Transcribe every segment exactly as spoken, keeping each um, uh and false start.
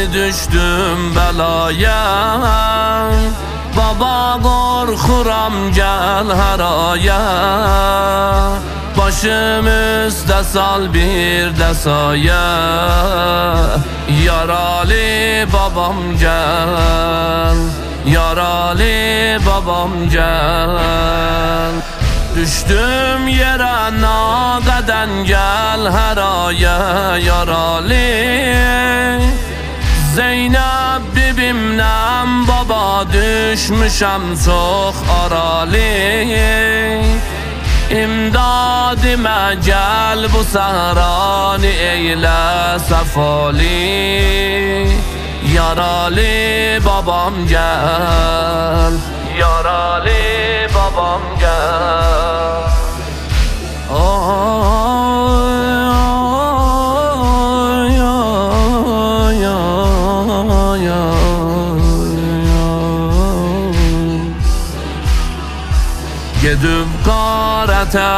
düşdüm belaya. Baba qorxuram gəl hər aya. Başım üstə sal bir də saya. Yaralı babam gəl, yaralı babam gəl. Düşdüm yerə naqədən gəl hər aya yaralı. Zeynəb bibimdən baba düşmüşəm çox aralı. İmdadimə gəl bu səhranı eylə səfali. Yaralı babam gəl, yaralı babam gəl. Gedib qarətə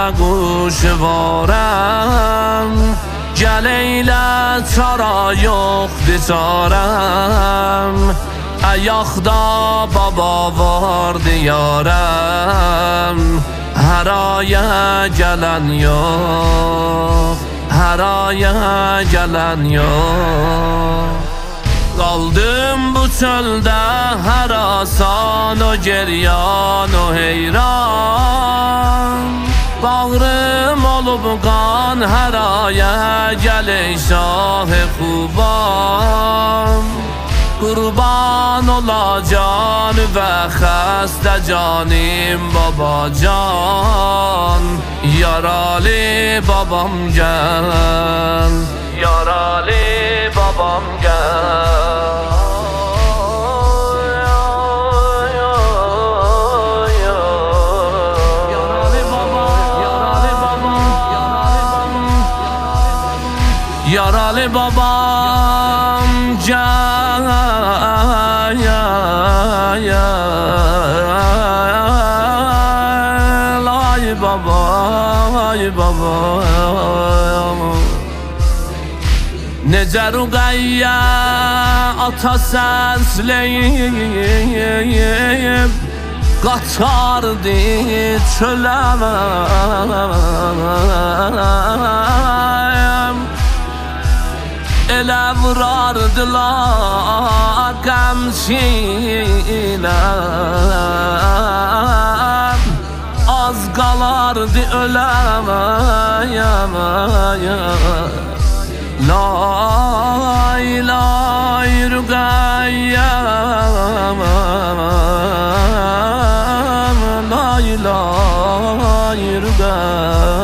quşvarəm, gəl eylə çara yoxdur çarəm. Ayaqda baba var diyarəm, hər aya gələn yox, hər aya gələn yox. Qaldım bu çöldə hər asan o geryan o heyran. Bağrım olub qan hər aya gəl ey şah-ı xuban. Qurban olacan və xəstə canim babacan. Yaralı babam gəl, yaralı babam gəl. Yaralı babam gəl, ay baba, ay baba. Necə Rüqəyyə ata səsləyib qaçardı çölə. Elə vurardılar qəmçilə. Az qalardı öləməyəm. Lay lay Rüqəyyəm, lay lay Rüqəyyəm.